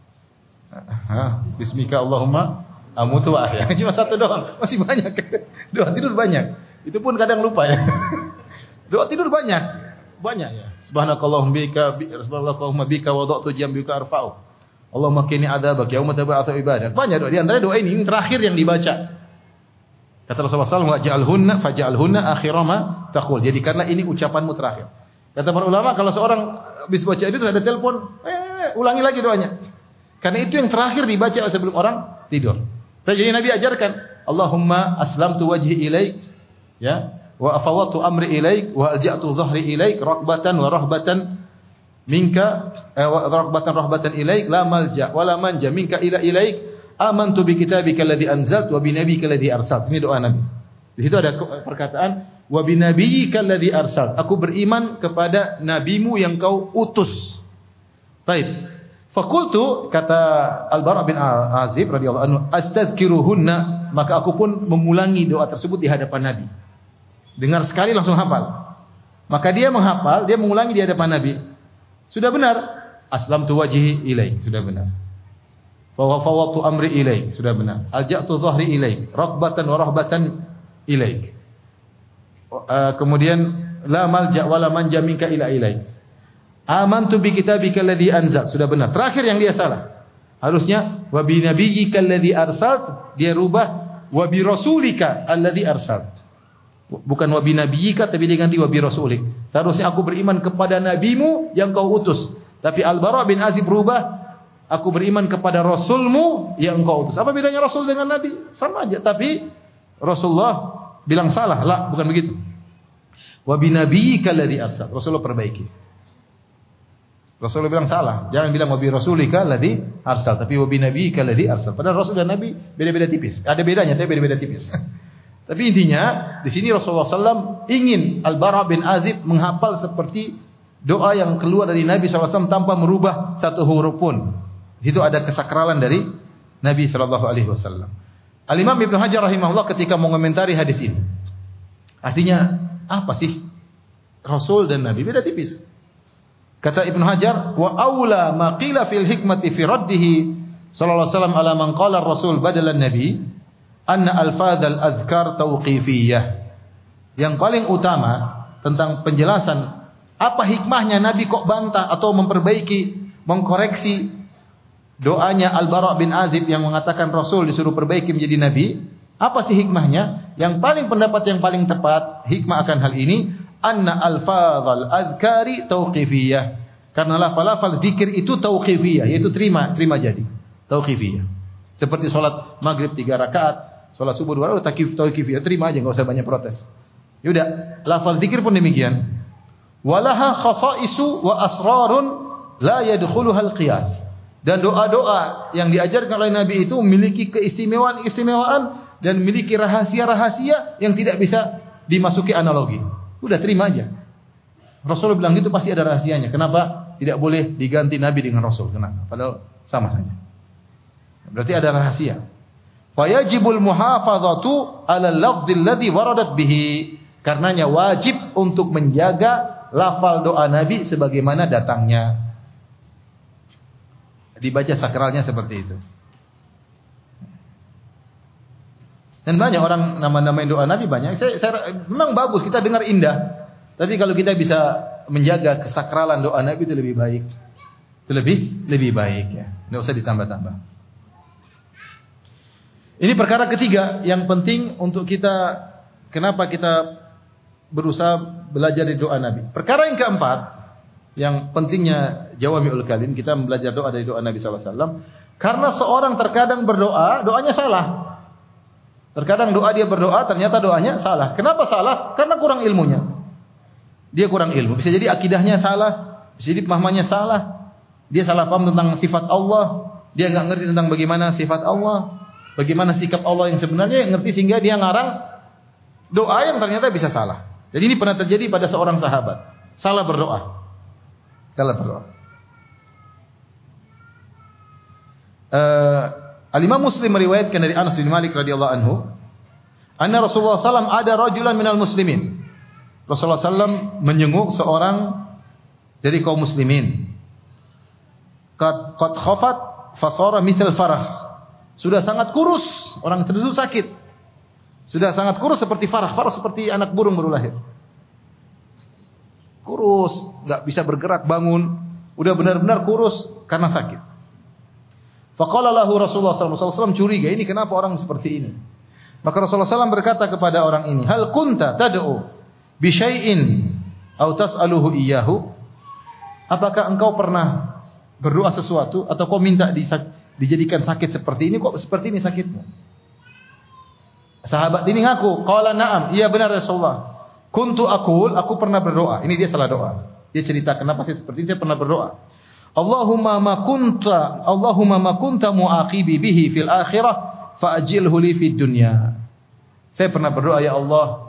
Bismika Allahumma amutu wa ahya. Cuma satu doang, masih banyak. Doa tidur banyak. Itu pun kadang lupa ya. Doa tidur banyak. Banyak ya. Subhanakallahumma bika wada'tu jambika arfa'u. Allahumma qini adzabaka yauma tab'atsu ibadak. Banyak doa. Di antara doa ini terakhir yang dibaca. Kata Rasulullah SAW, faj'alhunna akhira ma taqul. Jadi karena ini ucapanmu terakhir. Kata para ulama, kalau seorang habis baca itu ada telepon, ulangi lagi doanya. Karena itu yang terakhir dibaca sebelum orang tidur. Jadi Nabi ajarkan, Allahumma aslamtu wajhi ilaik, ya, wa afawwadtu amri ilaik, wa alja'tu dhahri ilaik, raghbatan wa rahbatan minka, rahbatan ilaik, la malja wa la manja minka ila ilaik, amantu bi kitabika alladhi anzalt wa bi nabiyyika alladhi arsalt. Ini doa Nabi. Di situ ada perkataan wa bi nabiyyika alladhi arsalt. Aku beriman kepada nabimu yang Kau utus. Baik. Fakultu, kata Al-Bara' bin Azib radhiyallahu anhu, astadzkiruhunna, maka aku pun mengulangi doa tersebut di hadapan Nabi. Dengar sekali langsung hafal. Maka dia menghafal, dia mengulangi di hadapan Nabi. Sudah benar. Aslamtu wajhi ilaik, sudah benar. Wa fawwadtu amri ilaik, sudah benar. Alja'tu dhahri ilaik, raghbatan wa rahbatan ilaik. Kemudian la malja wa la manja minka ila ilaik. Amantu bi kitabika alladhi anzal, sudah benar. Terakhir yang dia salah. Harusnya wa bi nabiyyika alladhi arsalt, dia rubah wa bi rasulika alladhi arsalt. Bukan wa bi nabiyyika tapi diganti wa bi rasulik. Seharusnya aku beriman kepada nabimu yang Kau utus. Tapi Al-Bara' bin Azib berubah, aku beriman kepada Rasulmu yang engkau utus. Apa bedanya Rasul dengan Nabi? Sama aja. Tapi Rasulullah bilang salah. Lah, bukan begitu. Wa binabiyyika alladhi arsal. Rasulullah perbaiki. Rasulullah bilang salah. Jangan bilang wa bi rasulika alladhi arsal, tapi wa binabiyyika alladhi arsal. Padahal Rasul dan Nabi beda-beda tipis. Ada bedanya, tapi beda-beda tipis. Tapi intinya di sini Rasulullah SAW ingin Al-Bara' bin Azib menghafal seperti doa yang keluar dari Nabi SAW tanpa merubah satu huruf pun. Itu ada kesakralan dari Nabi SAW. Al-Imam Ibnu Hajar rahimahullah ketika mengomentari hadis ini, artinya apa sih Rasul dan Nabi? Beda tipis. Kata Ibnu Hajar, wa aula ma qila fil hikmati fi raddihi sallallahu alaihi wasallam ala man qala ar-rasul badalan nabi anna alfadzal azkar tauqifiyah. Yang paling utama tentang penjelasan apa hikmahnya Nabi kok bantah atau memperbaiki, mengkoreksi doanya Al-Bara' bin Azib yang mengatakan Rasul disuruh perbaiki menjadi Nabi. Apa sih hikmahnya? Yang paling pendapat yang paling tepat hikmah akan hal ini, anna alfadzal azkari tauqifiyah. Karena lafal-lafal zikir itu tauqifiyah, yaitu terima jadi. Tauqifiyah. Seperti salat maghrib 3 rakaat, salat subuh 2 rakaat, tauqifiyah, terima aja, enggak usah banyak protes. Yaudah, lafal zikir pun demikian. Walaha khasaisu wa asrarun la yadkhuluha al-qiyas. Dan doa-doa yang diajarkan oleh Nabi itu memiliki keistimewaan dan memiliki rahasia-rahasia yang tidak bisa dimasuki analogi. Udah terima aja. Rasul bilang gitu pasti ada rahasianya. Kenapa tidak boleh diganti Nabi dengan Rasul? Kenapa? Padahal sama saja. Berarti ada rahasia. Fayajibul muhafazatu 'ala al-lafdh alladhi waradat bihi. Karenanya wajib untuk menjaga lafal doa Nabi sebagaimana datangnya. Dibaca sakralnya seperti itu. Dan banyak orang nama-namain doa Nabi banyak. Memang bagus, kita dengar indah. Tapi kalau kita bisa menjaga kesakralan doa Nabi itu lebih baik. Itu lebih baik ya. Enggak usah ditambah-tambah. Ini perkara ketiga yang penting untuk kita, kenapa kita berusaha belajar dari doa Nabi. Perkara yang keempat, yang pentingnya Jawami'ul Kalim, kita belajar doa dari doa Nabi SAW. Karena seorang terkadang berdoa, doanya salah. Terkadang doa dia berdoa, ternyata doanya salah. Kenapa salah? Karena kurang ilmunya. Dia kurang ilmu. Bisa jadi akidahnya salah, bisa jadi pemahamannya salah. Dia salah paham tentang sifat Allah. Dia enggak ngerti tentang bagaimana sifat Allah, bagaimana sikap Allah yang sebenarnya, ngerti sehingga dia ngarang doa yang ternyata bisa salah. Jadi ini pernah terjadi pada seorang sahabat. Salah berdoa. Al-Imam Muslim meriwayatkan dari Anas bin Malik radhiyallahu anhu, anna Rasulullah SAW ada rajulan minal muslimin. Rasulullah SAW menyenguk seorang dari kaum muslimin. Qad khafat fasara mithal farah. Sudah sangat kurus, orang tersebut sakit. Sudah sangat kurus seperti farah. Farah seperti anak burung baru lahir. Kurus, enggak bisa bergerak, bangun. Udah benar-benar kurus karena sakit. Faqala lahu Rasulullah SAW curiga, ini kenapa orang seperti ini? Maka Rasulullah SAW berkata kepada orang ini, hal kunta tad'u bi syai'in aw tas'aluhu iyyahu? Apakah engkau pernah berdoa sesuatu atau kau minta dijadikan sakit seperti ini? Kok seperti ini sakitmu? Sahabat ini ngaku, qala na'am, iya benar Rasulullah. Kuntu aqul, aku pernah berdoa. Ini dia salah doa. Dia cerita kenapa saya seperti ini, saya pernah berdoa. Allahumma ma kunta muaqibi bihi fil akhirah fa'ajilhu li fid dunya. Saya pernah berdoa, ya Allah,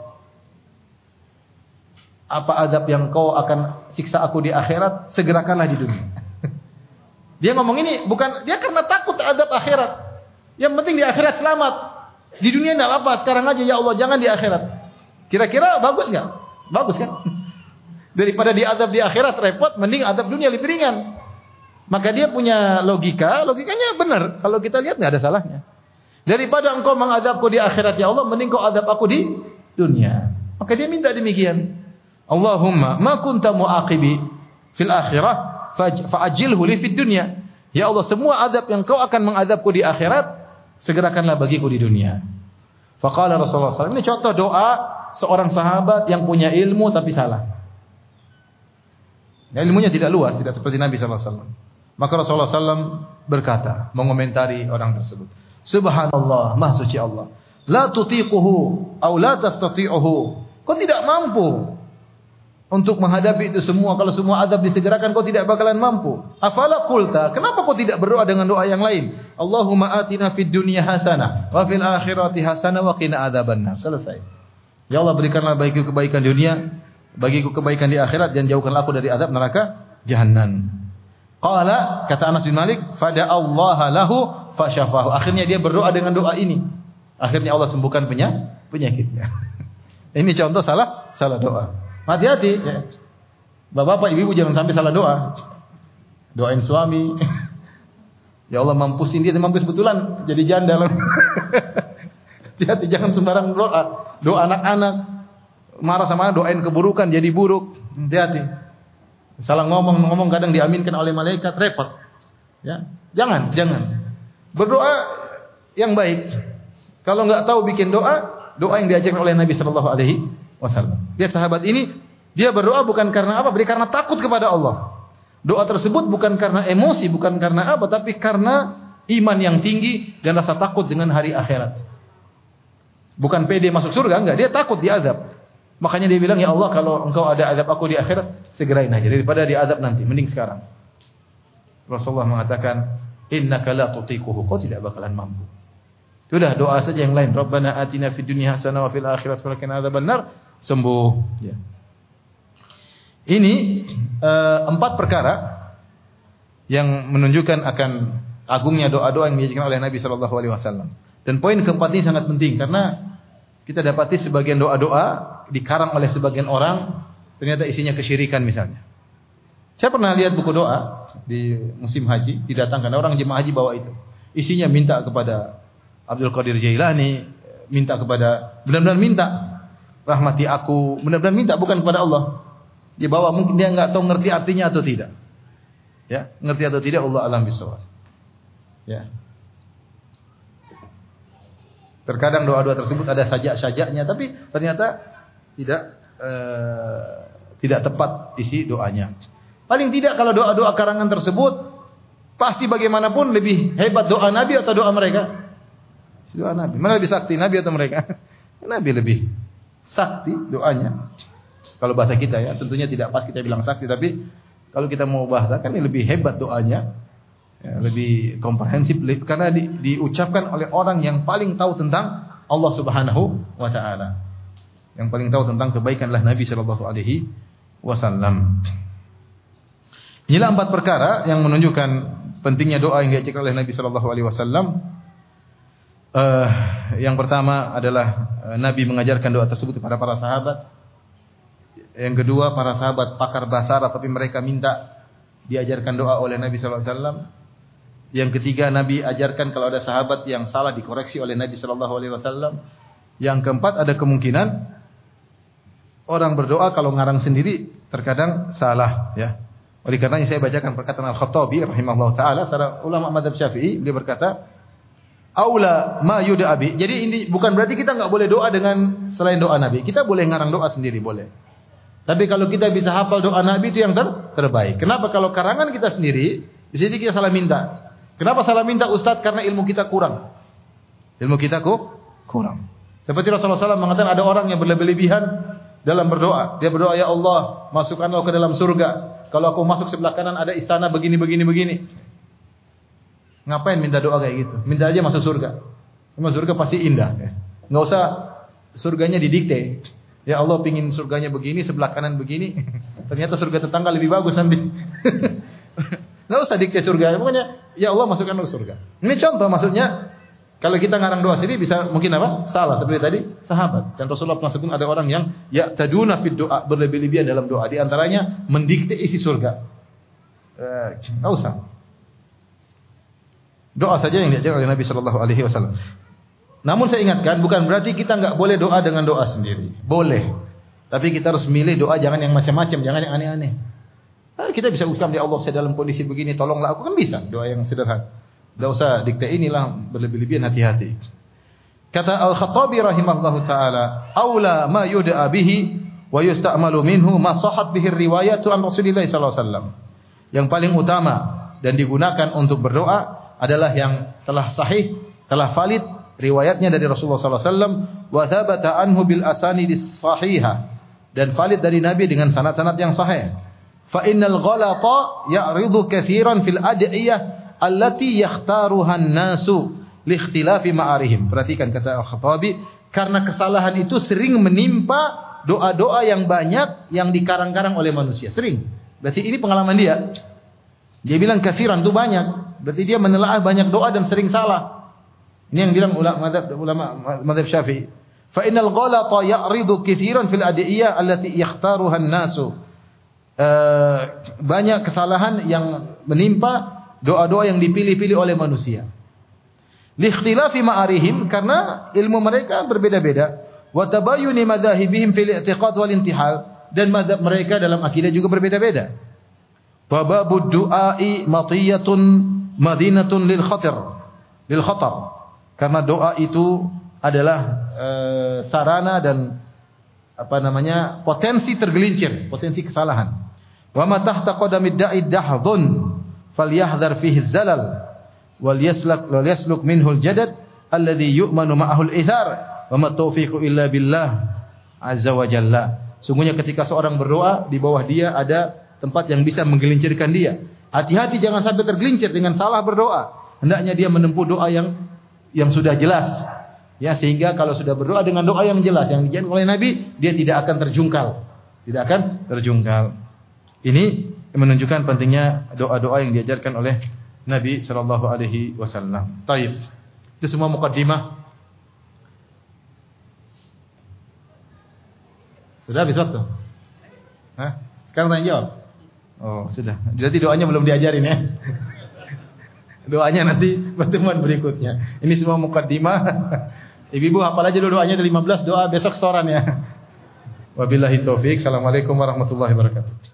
apa adab yang kau akan siksa aku di akhirat, segerakanlah di dunia. Dia ngomong ini bukan dia karena takut adab akhirat. Yang penting di akhirat selamat. Di dunia enggak apa-apa, sekarang aja ya Allah, jangan di akhirat. Kira-kira bagus enggak? Bagus kan? Daripada diazab di akhirat repot, mending azab dunia lebih ringan. Maka dia punya logikanya benar. Kalau kita lihat enggak ada salahnya. Daripada engkau mengazabku di akhirat ya Allah, mending kau azab aku di dunia. Maka dia minta demikian. Allahumma ma kunta muaqibi fil akhirah fa'ajilhu li fid dunya. Ya Allah, semua azab yang kau akan mengazabku di akhirat, segerakanlah bagiku di dunia. Faqala Rasulullah SAW. Ini contoh doa seorang sahabat yang punya ilmu tapi salah. Ya, ilmunya tidak luas, tidak seperti Nabi SAW. Maka Rasulullah SAW berkata, mengomentari orang tersebut. Subhanallah, Maha Suci Allah. La tutiquhu, atau la tastati'uhu. Kau tidak mampu untuk menghadapi itu semua. Kalau semua azab disegerakan, kau tidak bakalan mampu. Afala qulta, kenapa kau tidak berdoa dengan doa yang lain? Allahumma atina fid dunya hasanah, wa fil akhirati hasanah, wa qina adzabannar. Selesai. Ya Allah, berikanlah bagiku kebaikan dunia, bagiku kebaikan di akhirat, dan jauhkanlah aku dari azab neraka jahanam. Qala, kata Anas bin Malik, fada Allah lahu fasyafahu. Akhirnya dia berdoa dengan doa ini. Akhirnya Allah sembuhkan penyakitnya. Ini contoh salah doa. Hati-hati ya. Bapak-bapak, ibu-ibu jangan sampai salah doa. Doain suami. Ya Allah, mampusin dia, mampus betulan jadi janda. Hati-hati, jangan sembarang doa. Doa anak-anak marah sama anak, doain keburukan jadi buruk. Hati-hati. Salah ngomong kadang diaminkan oleh malaikat, repot. Ya, jangan. Berdoa yang baik. Kalau enggak tahu bikin doa yang diajarkan oleh Nabi sallallahu alaihi wasallam. Lihat sahabat ini, dia berdoa bukan karena apa? Karena takut kepada Allah. Doa tersebut bukan karena emosi, bukan karena apa, tapi karena iman yang tinggi dan rasa takut dengan hari akhirat. Bukan pede masuk surga, enggak, dia takut diazab. Makanya dia bilang, ya Allah, kalau engkau ada azab aku di akhirat, segerain aja daripada diazab nanti, mending sekarang. Rasulullah mengatakan, innaka la tutiquhu, kau tidak bakalan mampu. Sudah, doa saja yang lain. Rabbana atina fid dunya hasanah wa fil akhirati hasanah wa qina adzabannar, sembuh. Ya. Ini 4 perkara yang menunjukkan akan agungnya doa-doa yang diajarkan oleh Nabi sallallahu alaihi wasallam. Dan poin keempat ini sangat penting karena kita dapati sebagian doa-doa dikarang oleh sebagian orang ternyata isinya kesyirikan misalnya. Saya pernah lihat buku doa di musim haji, didatangkan orang jemaah haji bawa itu. Isinya minta kepada Abdul Qadir Jailani, minta kepada, benar-benar minta rahmati aku, benar-benar minta, bukan kepada Allah. Dia bawa, mungkin dia enggak tahu ngerti artinya atau tidak. Ya, ngerti atau tidak Allah alam bisawab. Ya. Terkadang doa-doa tersebut ada sajak-sajaknya, tapi ternyata tidak tepat isi doanya. Paling tidak kalau doa-doa karangan tersebut pasti bagaimanapun lebih hebat doa Nabi atau doa mereka. Doa Nabi. Mana lebih sakti, Nabi atau mereka? Nabi lebih sakti doanya. Kalau bahasa kita ya, tentunya tidak pas kita bilang sakti, tapi kalau kita mau bahasakan ini lebih hebat doanya. Ya, lebih komprehensif karena diucapkan oleh orang yang paling tahu tentang Allah Subhanahu wa taala. Yang paling tahu tentang kebaikanlah Nabi sallallahu alaihi wasallam. Inilah 4 perkara yang menunjukkan pentingnya doa yang diajarkan oleh Nabi sallallahu alaihi wasallam. Yang pertama adalah Nabi mengajarkan doa tersebut kepada para sahabat. Yang kedua, para sahabat pakar bahasa Arab tapi mereka minta diajarkan doa oleh Nabi sallallahu alaihi wasallam. Yang ketiga, Nabi ajarkan kalau ada sahabat yang salah dikoreksi oleh Nabi sallallahu alaihi wasallam. Yang keempat, ada kemungkinan orang berdoa kalau ngarang sendiri terkadang salah, ya. Oleh karenanya saya bacakan perkataan Al-Khattabi rahimahullah taala, seorang ulama mazhab Syafi'i, beliau berkata, "Aula ma yud'a bi." Jadi ini bukan berarti kita enggak boleh doa dengan selain doa Nabi. Kita boleh ngarang doa sendiri, boleh. Tapi kalau kita bisa hafal doa Nabi itu yang terbaik. Kenapa? Kalau karangan kita sendiri, di sini kita salah minta. Kenapa salah minta Ustaz? Karena ilmu kita kurang. Ilmu kita kurang. Seperti Rasulullah SAW mengatakan ada orang yang berlebihan dalam berdoa. Dia berdoa, ya Allah, masukkanlah ke dalam surga. Kalau aku masuk sebelah kanan ada istana begini. Ngapain minta doa kayak gitu? Minta aja masuk surga. Masuk surga pasti indah. Nggak usah surganya didikte. Ya Allah, pingin surganya begini, sebelah kanan begini. Ternyata surga tetangga lebih bagus nanti. Nggak usah dikte surga. Pokoknya, ya Allah masukkan ke surga. Ini contoh maksudnya. Kalau kita ngarang doa sendiri bisa mungkin apa? Salah. Seperti tadi sahabat. Dan Rasulullah pernah sebut ada orang yang ya'taduna fid doa, berlebih-lebihan dalam doa. Di antaranya mendikte isi surga. Nggak usah. Doa saja yang diajarkan oleh Nabi Sallallahu Alaihi Wasallam. Namun saya ingatkan, bukan berarti kita nggak boleh doa dengan doa sendiri. Boleh. Tapi kita harus milih doa, jangan yang macam-macam, jangan yang aneh-aneh. Kita bisa ucapkan, ya Allah saya dalam kondisi begini, tolonglah aku, kan bisa. Doa yang sederhana. Tidak usah dikte inilah berlebih-lebihan, hati-hati. Kata Al-Khattabi rahimahullahu taala, aula ma yud'a bihi wa yusta'malu minhu ma sahhat bihi riwayatu an Rasulillah sallallahu alaihi wasallam. Yang paling utama dan digunakan untuk berdoa adalah yang telah sahih, telah valid riwayatnya dari Rasulullah sallallahu alaihi wasallam wa thabata anhu bil asanidis sahihah, dan valid dari Nabi dengan sanad-sanad yang sahih. Fa innal ghalata ya'ridu katsiran fil ad'iyah allati yakhtaruha an-nasu li ikhtilafi ma'arihim. Perhatikan kata Al-Khattabi, karena kesalahan itu sering menimpa doa-doa yang banyak yang dikarang-karang oleh manusia. Sering. Berarti ini pengalaman dia. Dia bilang katsiran itu banyak. Berarti dia menelaah banyak doa dan sering salah. Ini yang bilang ulama mazhab Syafi'i. Fa innal ghalata ya'ridu katsiran fil ad'iyah allati yakhtaruha an-nasu. Banyak kesalahan yang menimpa doa-doa yang dipilih-pilih oleh manusia. Li ikhtilafi ma'arihim, karena ilmu mereka berbeda-beda. Wa tabayyuni madzahibihim fil i'tiqad wal intihal, dan mazhab mereka dalam akidah juga berbeda-beda. Babud du'ai matiyatun madinatun lil khatar. Karena doa itu adalah sarana dan potensi tergelincir, potensi kesalahan. Wa ma tahta qadamid da'i dahdhun falyahdhar fihi zalal wal yasluk minhu al-jadad alladhi yu'manu ma'ahu al-ithar. Wa ma taufiqu illa billah azza wa jalla. Sungguhnya ketika seorang berdoa, di bawah dia ada tempat yang bisa menggelincirkan dia. Hati-hati jangan sampai tergelincir dengan salah berdoa. Hendaknya dia menempuh doa yang sudah jelas. Ya, sehingga kalau sudah berdoa dengan doa yang jelas yang diajarkan oleh Nabi, dia tidak akan terjungkal. Tidak akan terjungkal. Ini menunjukkan pentingnya doa-doa yang diajarkan oleh Nabi sallallahu alaihi wasallam. Taib. Itu semua mukaddimah. Sudah habis waktu? Hah? Sekarang tanya jawab? Oh, sudah. Berarti doanya belum diajarin ya. Doanya nanti pertemuan berikutnya. Ini semua mukaddimah. Ibu-ibu hafal aja dulu doanya, 15 doa besok setoran ya. Wabillahi taufik. Assalamualaikum warahmatullahi wabarakatuh.